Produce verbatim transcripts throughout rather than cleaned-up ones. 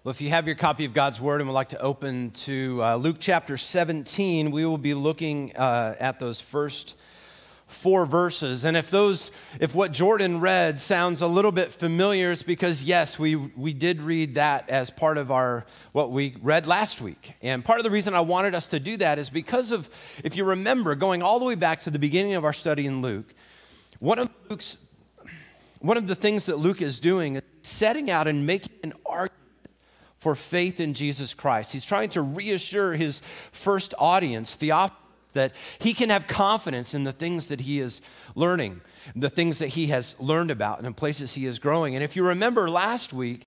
Well, if you have your copy of God's Word and would like to open to uh, Luke chapter seventeen, we will be looking uh, at those first four verses. And if those, if what Jordan read sounds a little bit familiar, it's because yes, we we did read that as part of our what we read last week. And part of the reason I wanted us to do that is because of, if you remember, going all the way back to the beginning of our study in Luke, one of Luke's one of the things that Luke is doing is setting out and making an argument for faith in Jesus Christ. He's trying to reassure his first audience, Theophilus, that he can have confidence in the things that he is learning, the things that he has learned about, and the places he is growing. And if you remember last week,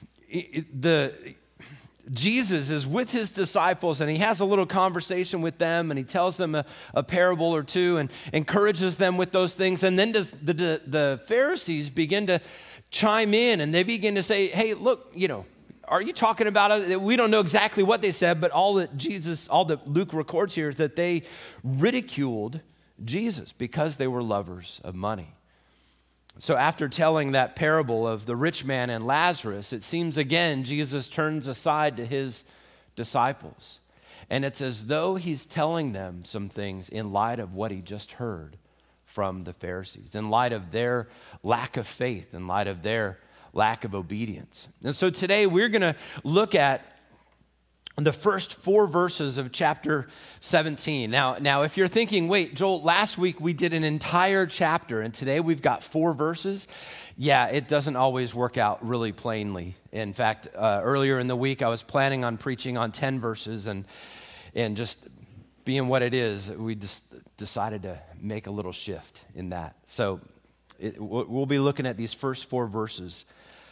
the Jesus is with his disciples, and he has a little conversation with them, and he tells them a, a parable or two and encourages them with those things. And then does the, the, the Pharisees begin to chime in, and they begin to say, hey, look, you know, are you talking about it? We don't know exactly what they said, but all that Jesus, all that Luke records here is that they ridiculed Jesus because they were lovers of money. So after telling that parable of the rich man and Lazarus, it seems again Jesus turns aside to his disciples. And it's as though he's telling them some things in light of what he just heard from the Pharisees, in light of their lack of faith, in light of their lack of obedience. And so today we're going to look at the first four verses of chapter seventeen. Now, now, if you're thinking, wait, Joel, last week we did an entire chapter and today we've got four verses. Yeah, it doesn't always work out really plainly. In fact, uh, earlier in the week I was planning on preaching on ten verses, and and just being what it is, we just decided to make a little shift in that. So it, we'll be looking at these first four verses.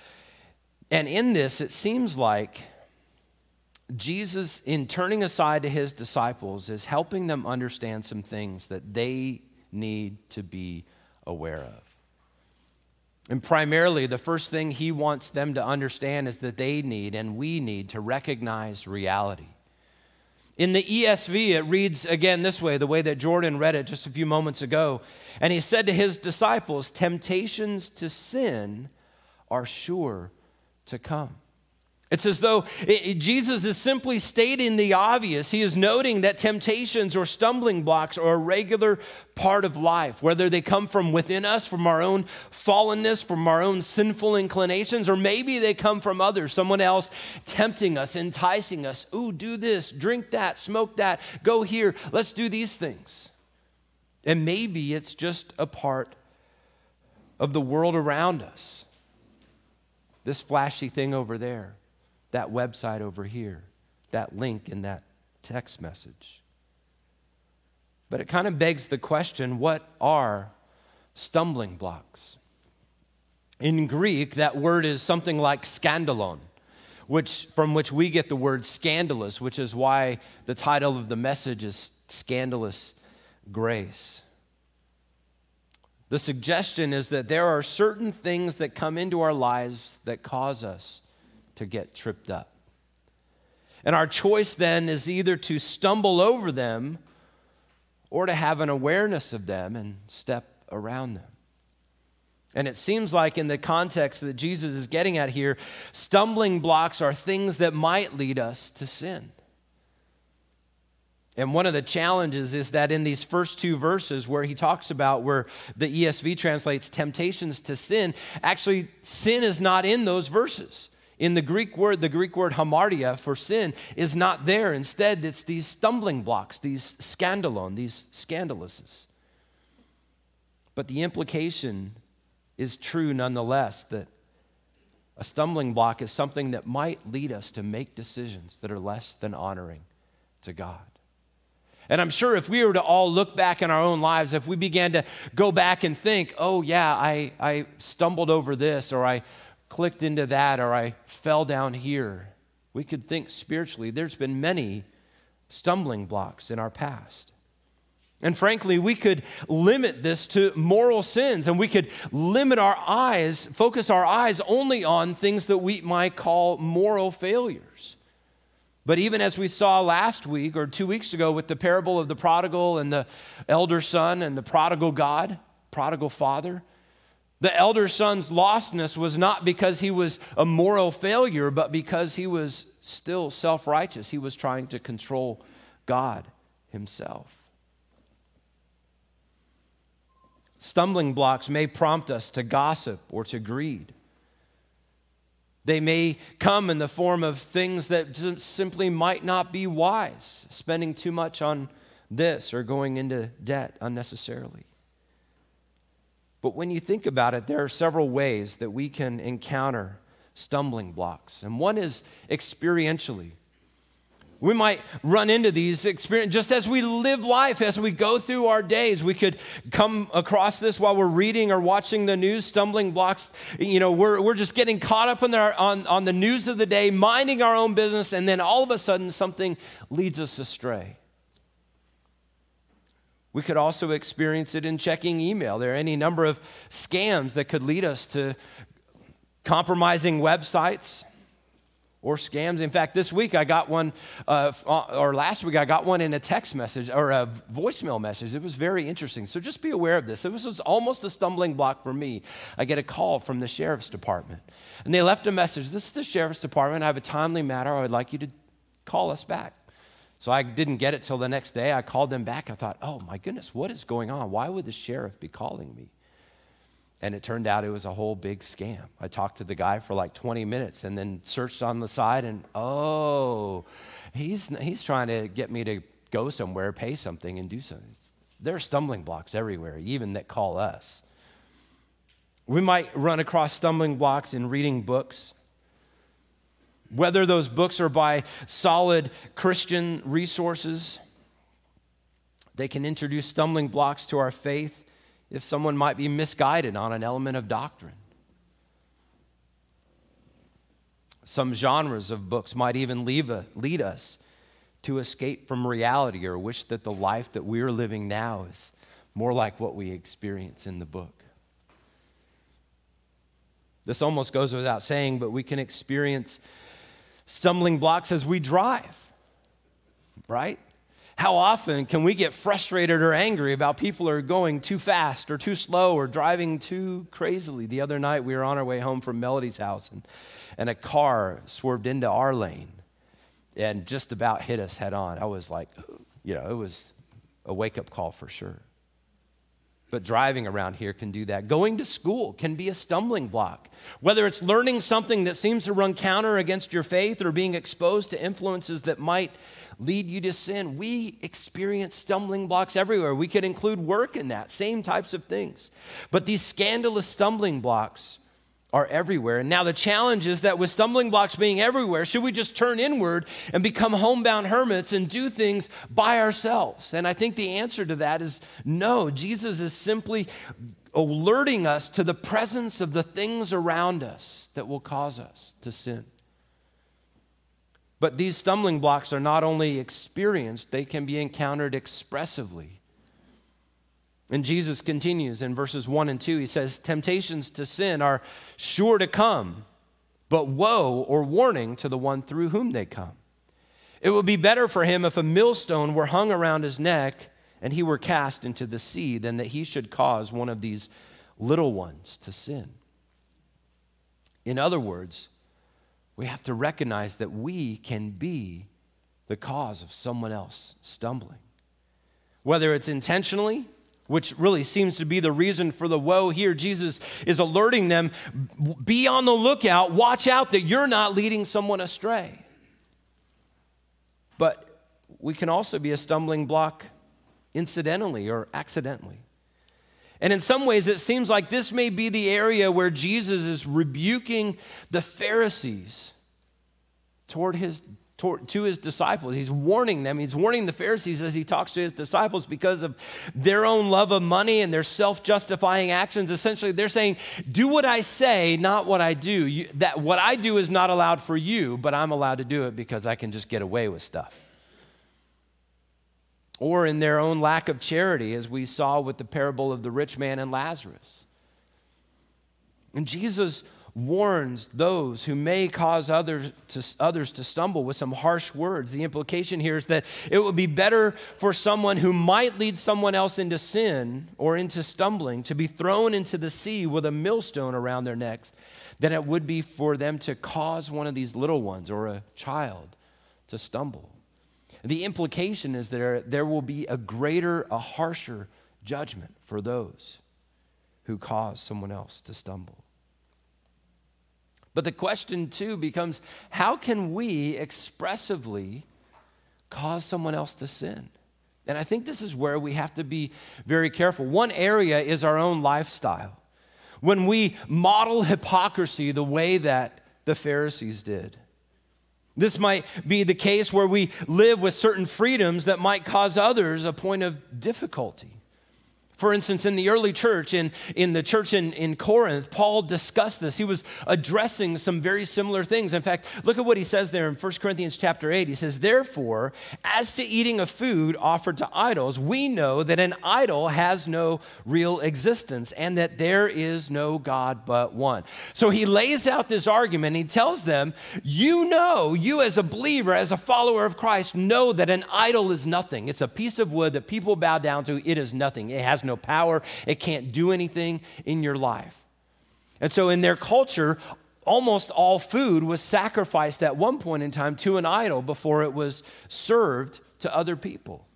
And in this, it seems like Jesus, in turning aside to his disciples, is helping them understand some things that they need to be aware of. And primarily, the first thing he wants them to understand is that they need, and we need, to recognize reality. In the E S V, it reads again this way, the way that Jordan read it just a few moments ago. And he said to his disciples, temptations to sin are sure to come. It's as though it, it, Jesus is simply stating the obvious. He is noting that temptations or stumbling blocks are a regular part of life, whether they come from within us, from our own fallenness, from our own sinful inclinations, or maybe they come from others, someone else tempting us, enticing us. Ooh, do this, drink that, smoke that, go here, let's do these things. And maybe it's just a part of the world around us. This flashy thing over there, that website over here, that link in that text message. But it kind of begs the question, what are stumbling blocks? In Greek, that word is something like skandalon, which from which we get the word scandalous, which is why the title of the message is Scandalous Grace. The suggestion is that there are certain things that come into our lives that cause us to get tripped up. And our choice then is either to stumble over them or to have an awareness of them and step around them. And it seems like in the context that Jesus is getting at here, stumbling blocks are things that might lead us to sin. And one of the challenges is that in these first two verses where he talks about, where the E S V translates temptations to sin, actually sin is not in those verses. In the Greek word, the Greek word hamartia for sin is not there. Instead, it's these stumbling blocks, these scandalon, these scandalouses. But the implication is true nonetheless, that a stumbling block is something that might lead us to make decisions that are less than honoring to God. And I'm sure if we were to all look back in our own lives, if we began to go back and think, oh yeah, I, I stumbled over this, or I clicked into that, or I fell down here, we could think spiritually there's been many stumbling blocks in our past. And frankly, we could limit this to moral sins, and we could limit our eyes, focus our eyes only on things that we might call moral failures. But even as we saw last week or two weeks ago with the parable of the prodigal and the elder son and the prodigal God, prodigal father, The elder son's lostness was not because he was a moral failure, but because he was still self-righteous. He was trying to control God himself. Stumbling blocks may prompt us to gossip or to greed. They may come in the form of things that simply might not be wise, spending too much on this or going into debt unnecessarily. But when you think about it, there are several ways that we can encounter stumbling blocks. And one is experientially. We might run into these experiences just as we live life, as we go through our days. We could come across this while we're reading or watching the news, stumbling blocks. You know, we're, we're just getting caught up in our, on, on the news of the day, minding our own business, and then all of a sudden something leads us astray. We could also experience it in checking email. There are any number of scams that could lead us to compromising websites or scams. In fact, this week I got one, uh, or last week I got one in a text message or a voicemail message. It was very interesting. So just be aware of this. It was almost a stumbling block for me. I get a call from the sheriff's department, and they left a message. This is the sheriff's department. I have a timely matter. I would like you to call us back. So I didn't get it till the next day. I called them back. I thought, oh my goodness, what is going on? Why would the sheriff be calling me? And it turned out it was a whole big scam. I talked to the guy for like twenty minutes and then searched on the side, and oh, he's he's trying to get me to go somewhere, pay something, and do something. There are stumbling blocks everywhere, even that call us. We might run across stumbling blocks in reading books. Whether those books are by solid Christian resources, they can introduce stumbling blocks to our faith if someone might be misguided on an element of doctrine. Some genres of books might even leave a, lead us to escape from reality or wish that the life that we're living now is more like what we experience in the book. This almost goes without saying, but we can experience stumbling blocks as we drive, right? How often can we get frustrated or angry about people who are going too fast or too slow or driving too crazily? The other night we were on our way home from Melody's house, and, and a car swerved into our lane and just about hit us head on. I was like, you know, it was a wake-up call for sure. But driving around here can do that. Going to school can be a stumbling block. Whether it's learning something that seems to run counter against your faith or being exposed to influences that might lead you to sin, we experience stumbling blocks everywhere. We could include work in that, same types of things. But these scandalous stumbling blocks are everywhere. And now the challenge is that with stumbling blocks being everywhere, should we just turn inward and become homebound hermits and do things by ourselves? And I think the answer to that is no. Jesus is simply alerting us to the presence of the things around us that will cause us to sin. But these stumbling blocks are not only experienced, they can be encountered expressively. And Jesus continues in verses one and two. He says, temptations to sin are sure to come, but woe or warning to the one through whom they come. It would be better for him if a millstone were hung around his neck and he were cast into the sea than that he should cause one of these little ones to sin. In other words, we have to recognize that we can be the cause of someone else stumbling. Whether it's intentionally, which really seems to be the reason for the woe here, Jesus is alerting them, be on the lookout, watch out that you're not leading someone astray. But we can also be a stumbling block incidentally or accidentally. And in some ways, it seems like this may be the area where Jesus is rebuking the Pharisees toward his toward, to his disciples. He's warning them. He's warning the Pharisees as he talks to his disciples because of their own love of money and their self-justifying actions. Essentially, they're saying, do what I say, not what I do. You, that what I do is not allowed for you, but I'm allowed to do it because I can just get away with stuff. Or in their own lack of charity, as we saw with the parable of the rich man and Lazarus. And Jesus warns those who may cause others to, others to stumble with some harsh words. The implication here is that it would be better for someone who might lead someone else into sin or into stumbling to be thrown into the sea with a millstone around their necks than it would be for them to cause one of these little ones or a child to stumble. The implication is that there, there will be a greater, a harsher judgment for those who cause someone else to stumble. But the question, too, becomes, how can we expressively cause someone else to sin? And I think this is where we have to be very careful. One area is our own lifestyle. When we model hypocrisy the way that the Pharisees did. This might be the case where we live with certain freedoms that might cause others a point of difficulty. For instance, in the early church, in, in the church in, in Corinth, Paul discussed this. He was addressing some very similar things. In fact, look at what he says there in First Corinthians chapter eight. He says, therefore, as to eating of food offered to idols, we know that an idol has no real existence and that there is no God but one. So he lays out this argument. He tells them, you know, you as a believer, as a follower of Christ, know that an idol is nothing. It's a piece of wood that people bow down to. It is nothing. It has no power. It can't do anything in your life. And so in their culture, almost all food was sacrificed at one point in time to an idol before it was served to other people.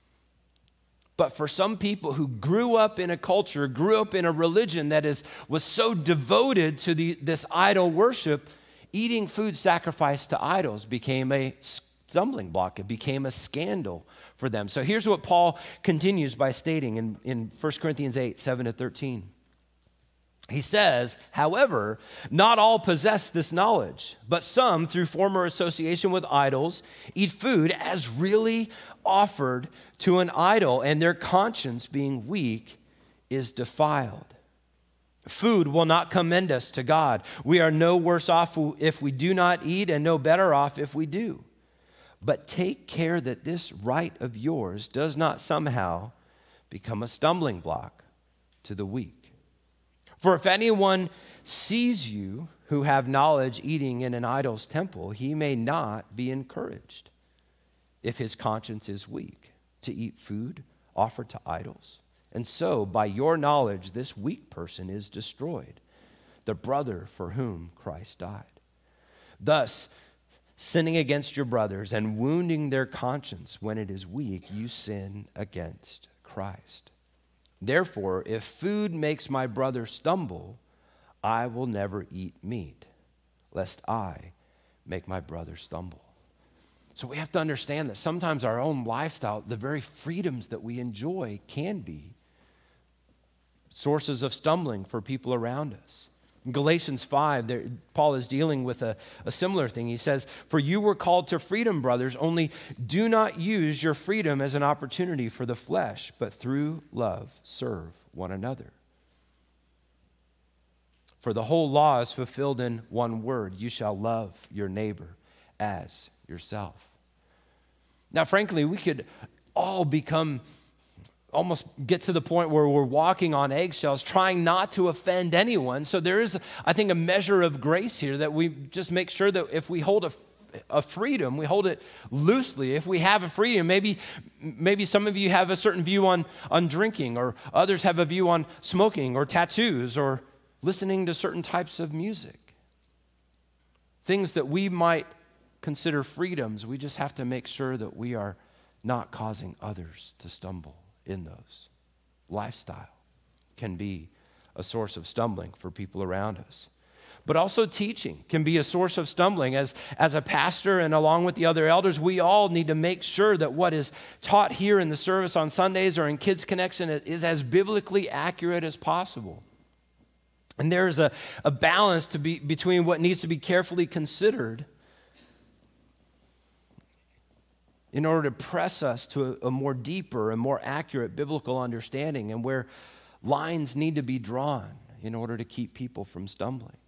But for some people who grew up in a culture, grew up in a religion that is was so devoted to the, this idol worship, eating food sacrificed to idols became a stumbling block. It became a scandal for them. So here's what Paul continues by stating in, in First Corinthians eight, seven to thirteen. He says, however, not all possess this knowledge, but some, through former association with idols, eat food as really offered to an idol, and their conscience, being weak, is defiled. Food will not commend us to God. We are no worse off if we do not eat, and no better off if we do. But take care that this right of yours does not somehow become a stumbling block to the weak. For if anyone sees you who have knowledge eating in an idol's temple, he may not be encouraged, if his conscience is weak, to eat food offered to idols. And so, by your knowledge, this weak person is destroyed, the brother for whom Christ died. Thus, sinning against your brothers and wounding their conscience when it is weak, you sin against Christ. Therefore, if food makes my brother stumble, I will never eat meat, lest I make my brother stumble. So we have to understand that sometimes our own lifestyle, the very freedoms that we enjoy, can be sources of stumbling for people around us. In Galatians five, there, Paul is dealing with a, a similar thing. He says, for you were called to freedom, brothers, only do not use your freedom as an opportunity for the flesh, but through love serve one another. For the whole law is fulfilled in one word, you shall love your neighbor as yourself. Now, frankly, we could all become almost get to the point where we're walking on eggshells, trying not to offend anyone. So there is, I think, a measure of grace here that we just make sure that if we hold a, a freedom, we hold it loosely. If we have a freedom, maybe maybe some of you have a certain view on, on drinking, or others have a view on smoking or tattoos or listening to certain types of music. Things that we might consider freedoms, we just have to make sure that we are not causing others to stumble in those. Lifestyle can be a source of stumbling for people around us. But also teaching can be a source of stumbling. As, as a pastor and along with the other elders, we all need to make sure that what is taught here in the service on Sundays or in Kids Connection is as biblically accurate as possible. And there's a, a balance to be between what needs to be carefully considered in order to press us to a, a more deeper and more accurate biblical understanding, and where lines need to be drawn in order to keep people from stumbling.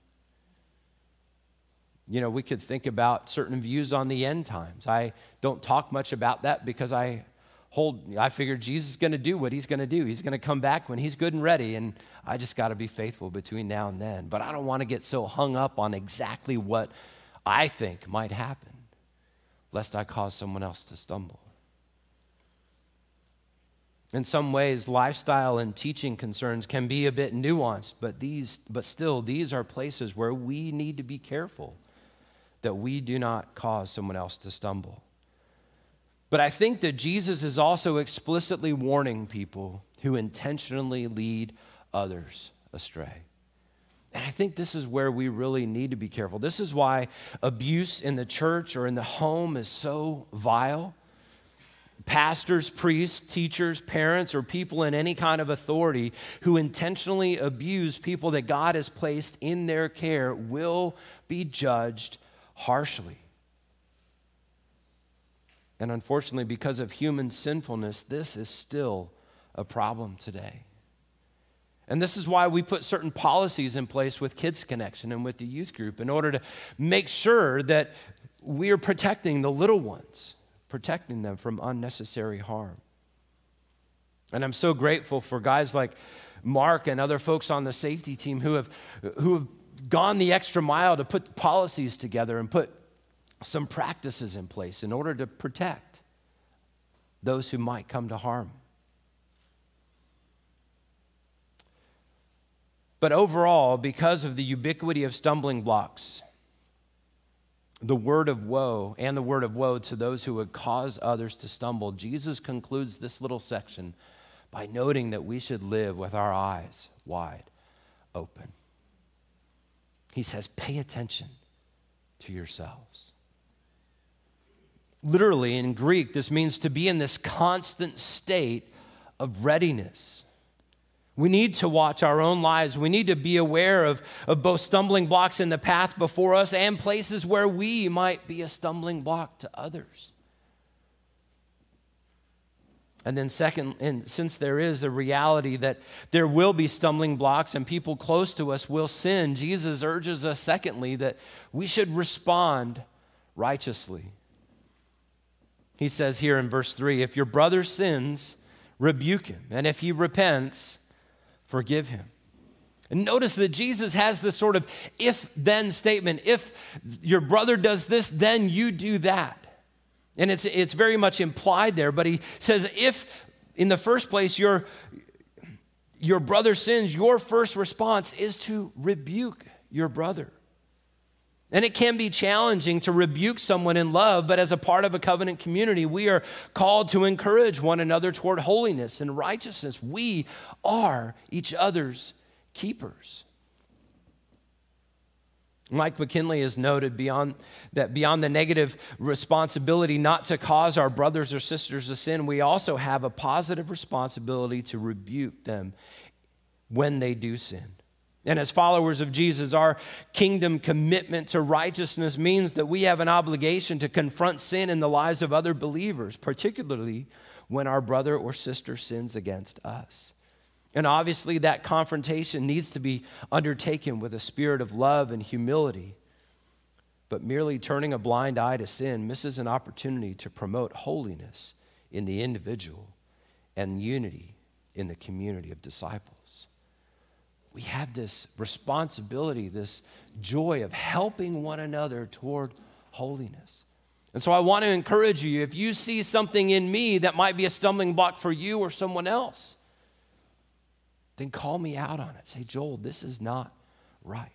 You know, we could think about certain views on the end times. I don't talk much about that because I hold, I figured Jesus is going to do what he's going to do. He's going to come back when he's good and ready, and I just got to be faithful between now and then. But I don't want to get so hung up on exactly what I think might happen, lest I cause someone else to stumble. In some ways, lifestyle and teaching concerns can be a bit nuanced, but these, but still, these are places where we need to be careful that we do not cause someone else to stumble. But I think that Jesus is also explicitly warning people who intentionally lead others astray. And I think this is where we really need to be careful. This is why abuse in the church or in the home is so vile. Pastors, priests, teachers, parents, or people in any kind of authority who intentionally abuse people that God has placed in their care will be judged harshly. And unfortunately, because of human sinfulness, this is still a problem today. And this is why we put certain policies in place with Kids Connection and with the youth group in order to make sure that we are protecting the little ones, protecting them from unnecessary harm. And I'm so grateful for guys like Mark and other folks on the safety team who have, who have gone the extra mile to put policies together and put some practices in place in order to protect those who might come to harm. But overall, because of the ubiquity of stumbling blocks, the word of woe and the word of woe to those who would cause others to stumble, Jesus concludes this little section by noting that we should live with our eyes wide open. He says, pay attention to yourselves. Literally in Greek, this means to be in this constant state of readiness. We need to watch our own lives. We need to be aware of, of both stumbling blocks in the path before us and places where we might be a stumbling block to others. And then second, and since there is a reality that there will be stumbling blocks and people close to us will sin, Jesus urges us secondly that we should respond righteously. He says here in verse three, if your brother sins, rebuke him, and if he repents, forgive him. And notice that Jesus has this sort of if-then statement. If your brother does this, then you do that. And it's, it's very much implied there, but he says if in the first place your, your brother sins, your first response is to rebuke your brother. And it can be challenging to rebuke someone in love, but as a part of a covenant community, we are called to encourage one another toward holiness and righteousness. We are each other's keepers. Mike McKinley has noted beyond that beyond the negative responsibility not to cause our brothers or sisters to sin, we also have a positive responsibility to rebuke them when they do sin. And as followers of Jesus, our kingdom commitment to righteousness means that we have an obligation to confront sin in the lives of other believers, particularly when our brother or sister sins against us. And obviously that confrontation needs to be undertaken with a spirit of love and humility. But merely turning a blind eye to sin misses an opportunity to promote holiness in the individual and unity in the community of disciples. We have this responsibility, this joy of helping one another toward holiness. And so I want to encourage you, if you see something in me that might be a stumbling block for you or someone else, then call me out on it. Say, Joel, this is not right.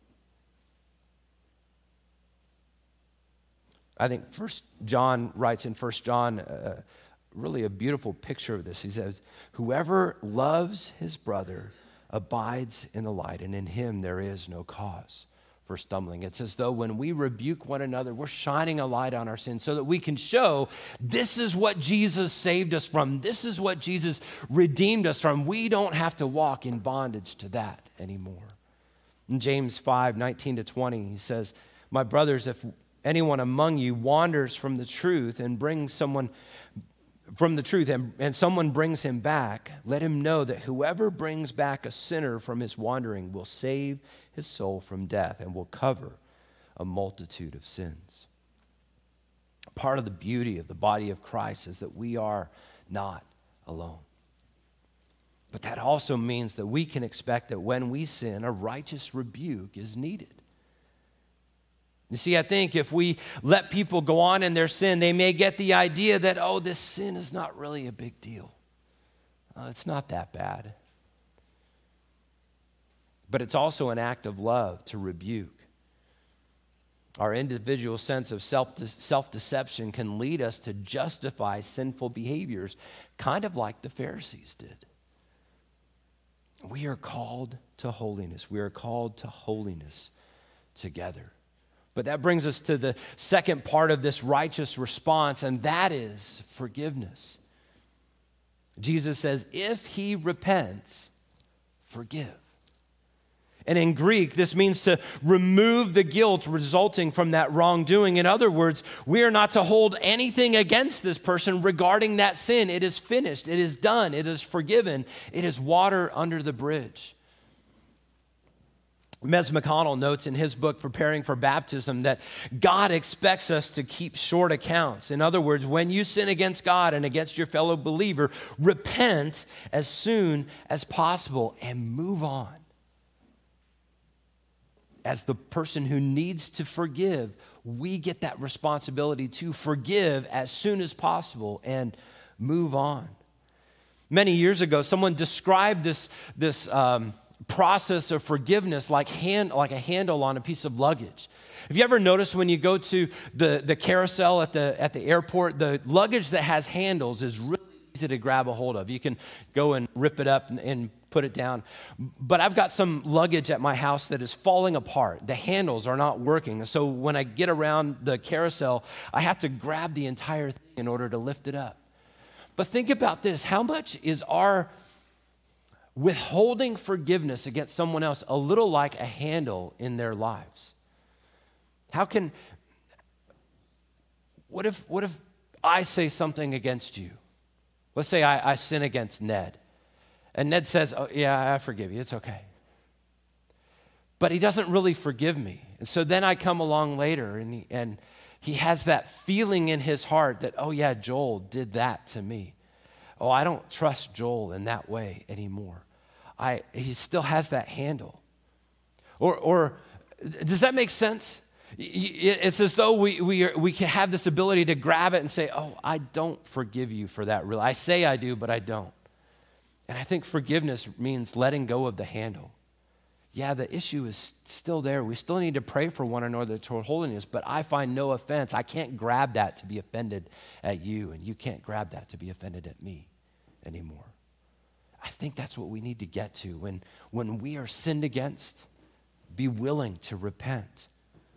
I think First John writes in First John uh, really a beautiful picture of this. He says, whoever loves his brother abides in the light, and in him there is no cause for stumbling. It's as though when we rebuke one another, we're shining a light on our sin so that we can show this is what Jesus saved us from. This is what Jesus redeemed us from. We don't have to walk in bondage to that anymore. In James five, nineteen to twenty, he says, my brothers, if anyone among you wanders from the truth and brings someone from the truth and, and someone brings him back, let him know that whoever brings back a sinner from his wandering will save his soul from death and will cover a multitude of sins. Part of the beauty of the body of Christ is that we are not alone. But that also means that we can expect that when we sin, a righteous rebuke is needed. You see, I think if we let people go on in their sin, they may get the idea that, oh, this sin is not really a big deal. Oh, it's not that bad. But it's also an act of love to rebuke. Our individual sense of self, self-deception can lead us to justify sinful behaviors, kind of like the Pharisees did. We are called to holiness. We are called to holiness together. But that brings us to the second part of this righteous response, and that is forgiveness. Jesus says, if he repents, forgive. And in Greek, this means to remove the guilt resulting from that wrongdoing. In other words, we are not to hold anything against this person regarding that sin. It is finished. It is done. It is forgiven. It is water under the bridge. Mes McConnell notes in his book, Preparing for Baptism, that God expects us to keep short accounts. In other words, when you sin against God and against your fellow believer, repent as soon as possible and move on. As the person who needs to forgive, we get that responsibility to forgive as soon as possible and move on. Many years ago, someone described this, this um, process of forgiveness like hand like a handle on a piece of luggage. Have you ever noticed when you go to the, the carousel at the at the airport, the luggage that has handles is really easy to grab a hold of. You can go and rip it up and, and put it down. But I've got some luggage at my house that is falling apart. The handles are not working. So when I get around the carousel, I have to grab the entire thing in order to lift it up. But think about this. How much is our withholding forgiveness against someone else a little like a handle in their lives? How can, what if, what if I say something against you? Let's say I, I sin against Ned. And Ned says, oh, yeah, I forgive you. It's okay. But he doesn't really forgive me. And so then I come along later and he, and he has that feeling in his heart that, oh yeah, Joel did that to me. Oh, I don't trust Joel in that way anymore. I, he still has that handle. Or, or does that make sense? It's as though we, we, are, we can have this ability to grab it and say, oh, I don't forgive you for that. Really, I say I do, but I don't. And I think forgiveness means letting go of the handle. Yeah, the issue is still there. We still need to pray for one another toward holiness, but I find no offense. I can't grab that to be offended at you, and you can't grab that to be offended at me anymore. I think that's what we need to get to. When, when we are sinned against, be willing to repent.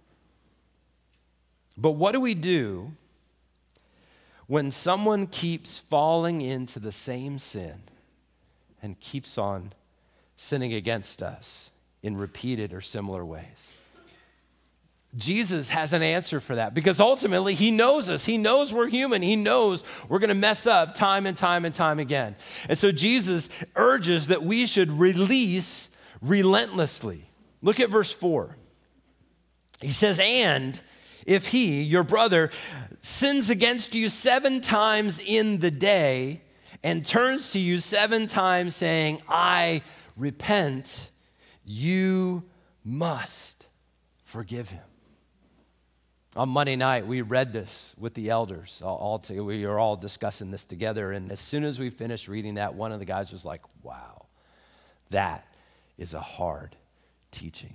But what do we do when someone keeps falling into the same sin and keeps on sinning against us in repeated or similar ways? Jesus has an answer for that because ultimately he knows us. He knows we're human. He knows we're going to mess up time and time and time again. And so Jesus urges that we should release relentlessly. Look at verse four. He says, and if he, your brother, sins against you seven times in the day and turns to you seven times saying, I repent, you must forgive him. On Monday night, we read this with the elders. All, all to, we were all discussing this together. And as soon as we finished reading that, one of the guys was like, wow, that is a hard teaching.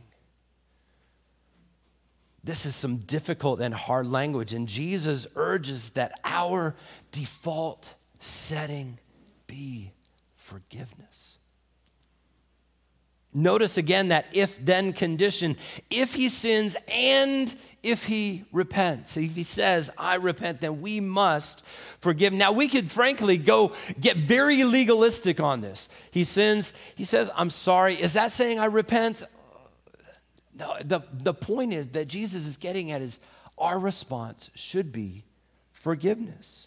This is some difficult and hard language. And Jesus urges that our default setting be forgiveness. Notice again that if-then condition. If he sins and if he repents. If he says, I repent, then we must forgive. Now, we could frankly go get very legalistic on this. He sins, he says, I'm sorry. Is that saying I repent? No, the, the point is that Jesus is getting at is our response should be forgiveness.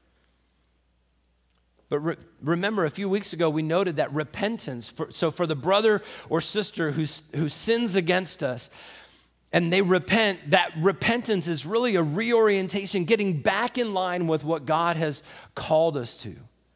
But re- remember, a few weeks ago, we noted that repentance, for, so for the brother or sister who's, who sins against us, and they repent, that repentance is really a reorientation, getting back in line with what God has called us to.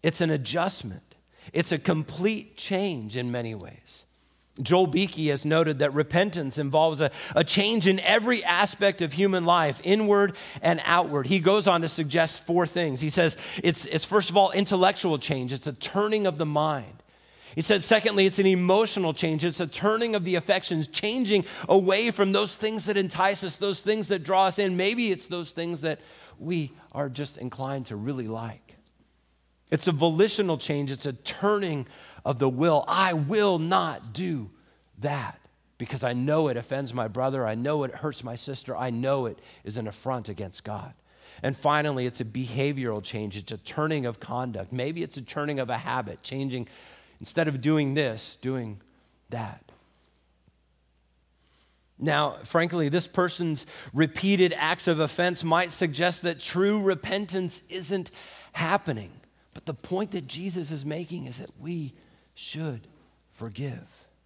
It's an adjustment. It's a complete change in many ways. Joel Beakey has noted that repentance involves a, a change in every aspect of human life, inward and outward. He goes on to suggest four things. He says it's, it's first of all, intellectual change. It's a turning of the mind. He said, secondly, it's an emotional change. It's a turning of the affections, changing away from those things that entice us, those things that draw us in. Maybe it's those things that we are just inclined to really like. It's a volitional change. It's a turning of the will. I will not do that because I know it offends my brother. I know it hurts my sister. I know it is an affront against God. And finally, it's a behavioral change. It's a turning of conduct. Maybe it's a turning of a habit, changing, instead of doing this, doing that. Now, frankly, this person's repeated acts of offense might suggest that true repentance isn't happening. But the point that Jesus is making is that we should forgive.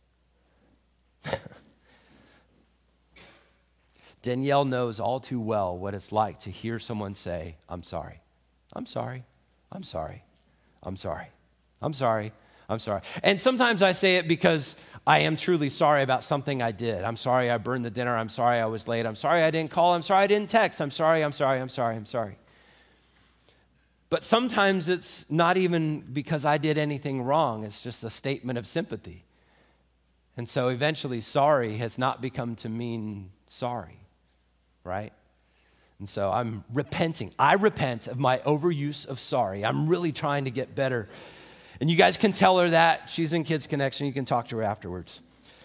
Danielle knows all too well what it's like to hear someone say, I'm sorry, I'm sorry, I'm sorry, I'm sorry, I'm sorry, I'm sorry. And sometimes I say it because I am truly sorry about something I did. I'm sorry I burned the dinner. I'm sorry I was late. I'm sorry I didn't call. I'm sorry I didn't text. I'm sorry, I'm sorry, I'm sorry, I'm sorry. But sometimes it's not even because I did anything wrong. It's just a statement of sympathy. And so eventually sorry has not become to mean sorry, right? And so I'm repenting. I repent of my overuse of sorry. I'm really trying to get better. And you guys can tell her that. She's in Kids Connection. You can talk to her afterwards.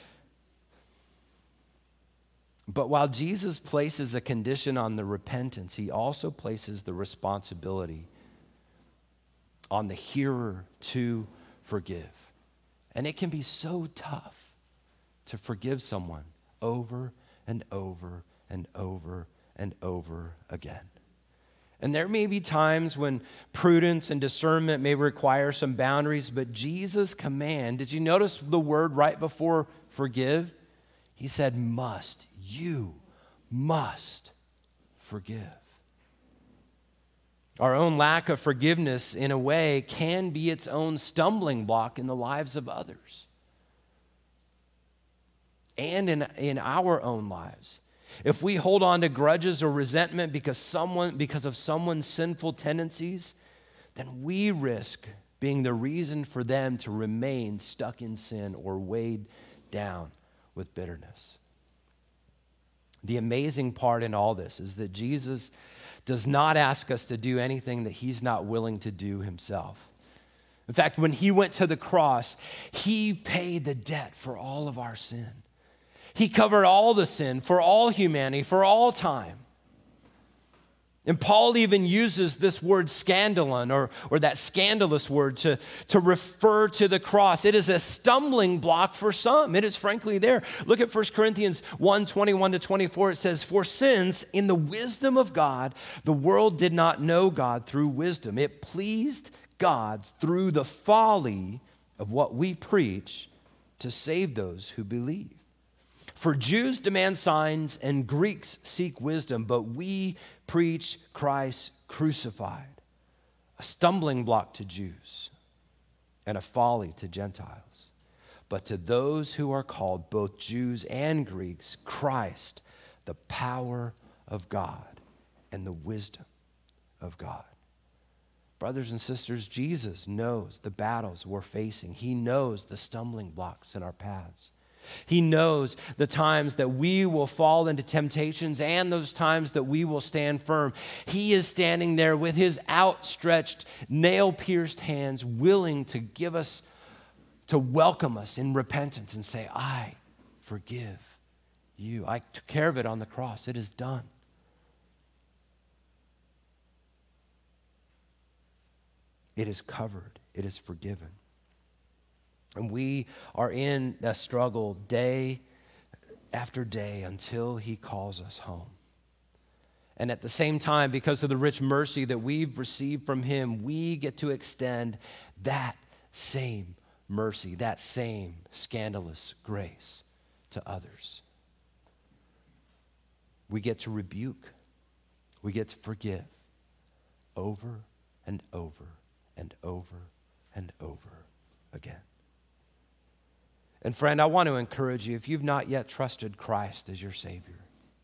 But while Jesus places a condition on the repentance, he also places the responsibility on the hearer to forgive. And it can be so tough to forgive someone over and over and over and over again. And there may be times when prudence and discernment may require some boundaries, but Jesus' command, did you notice the word right before forgive? He said, must. You must forgive. Our own lack of forgiveness, in a way, can be its own stumbling block in the lives of others and in, in our own lives. If we hold on to grudges or resentment because someone because of someone's sinful tendencies, then we risk being the reason for them to remain stuck in sin or weighed down with bitterness. The amazing part in all this is that Jesus does not ask us to do anything that he's not willing to do himself. In fact, when he went to the cross, he paid the debt for all of our sin. He covered all the sin for all humanity, for all time. And Paul even uses this word scandalon, or, or that scandalous word, to, to refer to the cross. It is a stumbling block for some. It is frankly there. Look at First Corinthians one, twenty-one to twenty-four. It says, for since in the wisdom of God, the world did not know God through wisdom, it pleased God through the folly of what we preach to save those who believe. For Jews demand signs and Greeks seek wisdom, but we preach Christ crucified, a stumbling block to Jews and a folly to Gentiles. But to those who are called, both Jews and Greeks, Christ, the power of God and the wisdom of God. Brothers and sisters, Jesus knows the battles we're facing. He knows the stumbling blocks in our paths. He knows the times that we will fall into temptations and those times that we will stand firm. He is standing there with his outstretched, nail-pierced hands, willing to give us, to welcome us in repentance and say, I forgive you. I took care of it on the cross. It is done. It is covered. It is forgiven. And we are in that struggle day after day until he calls us home. And at the same time, because of the rich mercy that we've received from him, we get to extend that same mercy, that same scandalous grace to others. We get to rebuke. We get to forgive over and over and over and over again. And friend, I want to encourage you, if you've not yet trusted Christ as your Savior,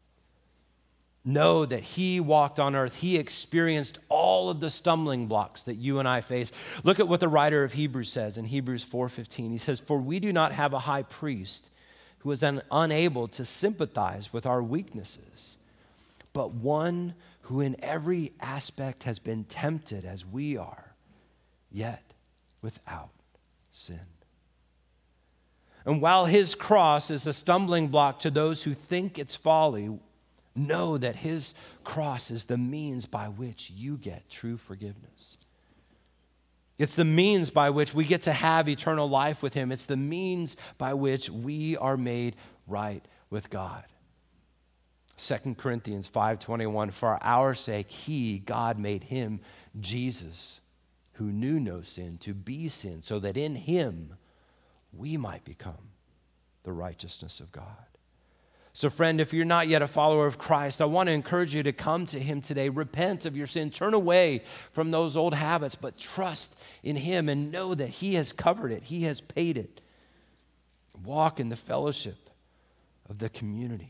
know that he walked on earth. He experienced all of the stumbling blocks that you and I face. Look at what the writer of Hebrews says in Hebrews four fifteen. He says, "For we do not have a high priest who is un- unable to sympathize with our weaknesses, but one who in every aspect has been tempted as we are, yet without sin." And while his cross is a stumbling block to those who think it's folly, know that his cross is the means by which you get true forgiveness. It's the means by which we get to have eternal life with him. It's the means by which we are made right with God. Second Corinthians five twenty-one, "For our sake, he, God, made him, Jesus, who knew no sin, to be sin, so that in him we might become the righteousness of God." So friend, if you're not yet a follower of Christ, I want to encourage you to come to him today. Repent of your sin. Turn away from those old habits, but trust in him and know that he has covered it. He has paid it. Walk in the fellowship of the community.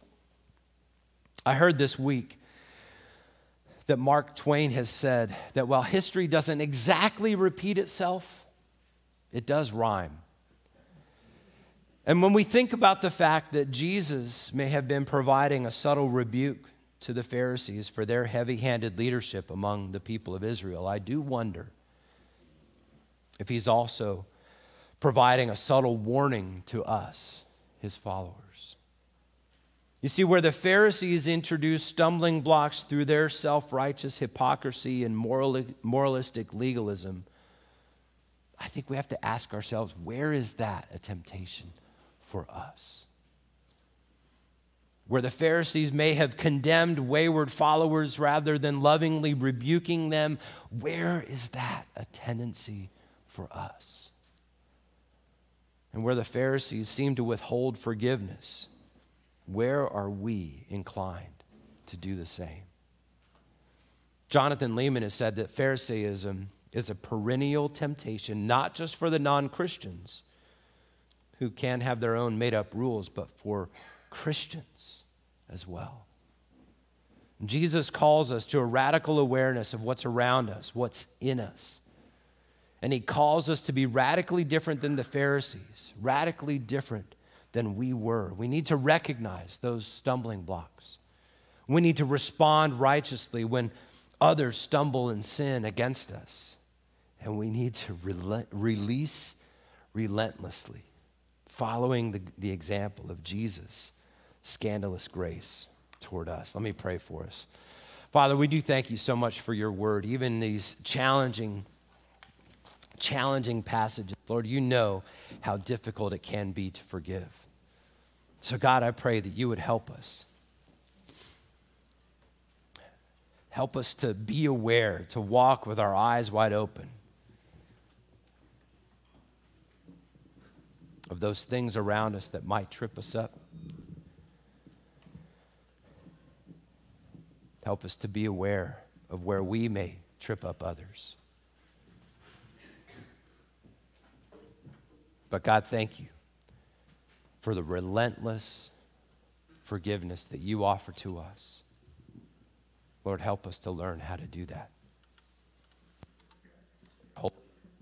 I heard this week that Mark Twain has said that while history doesn't exactly repeat itself, it does rhyme. And when we think about the fact that Jesus may have been providing a subtle rebuke to the Pharisees for their heavy-handed leadership among the people of Israel, I do wonder if he's also providing a subtle warning to us, his followers. You see, where the Pharisees introduced stumbling blocks through their self-righteous hypocrisy and moral, moralistic legalism, I think we have to ask ourselves, where is that a temptation for us? Where the Pharisees may have condemned wayward followers rather than lovingly rebuking them, where is that a tendency for us? And where the Pharisees seem to withhold forgiveness, where are we inclined to do the same? Jonathan Leeman has said that Pharisaism is a perennial temptation, not just for the non-Christians who can have their own made-up rules, but for Christians as well. Jesus calls us to a radical awareness of what's around us, what's in us. And he calls us to be radically different than the Pharisees, radically different than we were. We need to recognize those stumbling blocks. We need to respond righteously when others stumble and sin against us. And we need to rel- release relentlessly, following the, the example of Jesus' scandalous grace toward us. Let me pray for us. Father, we do thank you so much for your word, even these challenging, challenging passages. Lord, you know how difficult it can be to forgive. So God, I pray that you would help us. Help us to be aware, to walk with our eyes wide open of those things around us that might trip us up. Help us to be aware of where we may trip up others. But God, thank you for the relentless forgiveness that you offer to us. Lord, help us to learn how to do that.